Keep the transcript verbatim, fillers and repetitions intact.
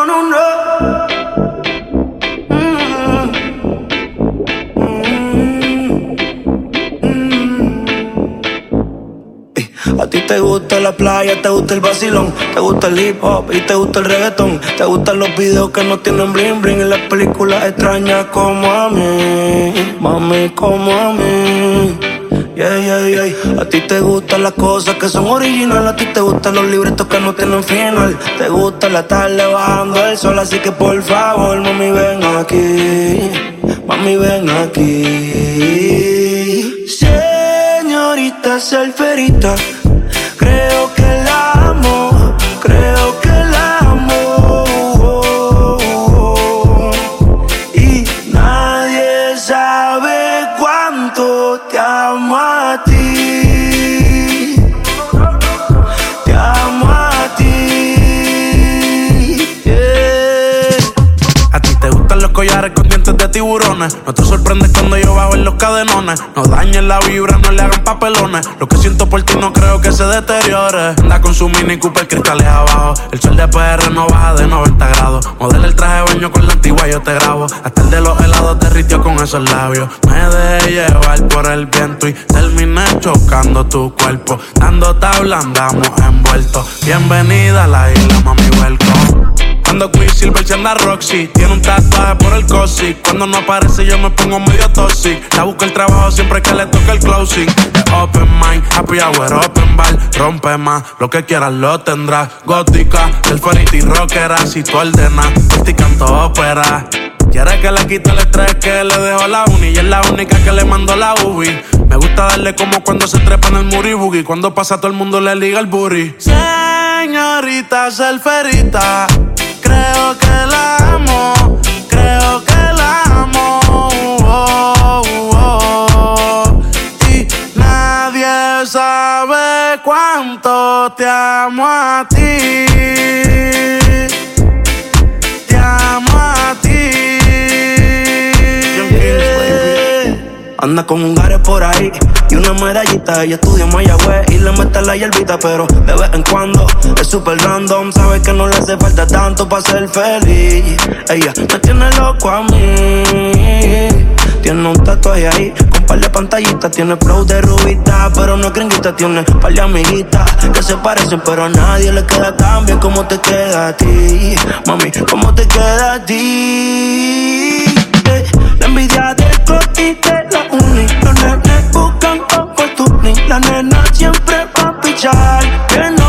no, no, no. A ti te gusta la playa, te gusta el vacilón, te gusta el hip hop y te gusta el reggaetón. Te gustan los videos que no tienen bling bling y las películas extrañas como a mí, mami, como a mí. Yeah, yeah, yeah. A ti te gustan las cosas que son originales, a ti te gustan los libretos que no tienen final. Te gusta la tarde bajando el sol, así que por favor, mami, ven aquí, mami, ven aquí. Señorita Selferita, creo que la amo, creo que la amo. Y nadie sabe cuánto te amo a ti. Te amo a ti. Yeah. A ti te gustan los collares con dientes de tiburones. No te sorprendes cuando yo bajo en los cadenones. No dañen la vibra, no le hagan papelones. Lo que siento por ti no creo que se deteriore. Anda con su Mini Cooper, cristales abajo. El sol de P R no baja de noventa grados. Modela el traje de baño con la antigua, yo te grabo. Hasta el de los helados derritió con esos labios. Me dejé llevar por el viento y terminé chocando tu cuerpo. Dando tabla andamos envueltos. Bienvenida a la isla, mami, welcome. Cuando Quicksilver se anda Roxy, tiene un tatuaje por el cosi. Cuando no aparece yo me pongo medio toxic. La busca el trabajo siempre que le toca el closing. Es open mind, happy hour, open bar. Rompe más, lo que quieras lo tendrás. Gótica, self-ferity rockera. Si tú ordenas, por ti canto ópera. Quiere que le quite el estrés que le dejó la uni. Y es la única que le mandó la U B I. Me gusta darle como cuando se trepa en el muri boogie. Cuando pasa todo el mundo le liga el booty. Señorita Selferita, creo que la amo, creo que la amo. Oh, oh, oh. Y nadie sabe cuánto te amo a ti. Te amo a ti. Anda con un gare por ahí y una medallita. Ella estudia en Mayagüez y le mete la hierbita, pero de vez en cuando es super random. Sabe que no le hace falta tanto para ser feliz. Ella me tiene loco a mí. Tiene un tatuaje ahí con par de pantallitas. Tiene flow de rubita, pero no es gringuita. Tiene par de amiguitas que se parecen, pero a nadie le queda tan bien como te queda a ti. Mami, ¿cómo te queda a ti? Eh, la envidia del y de la uni. Los nenes buscan oportunidad. La nena siempre va a pichar.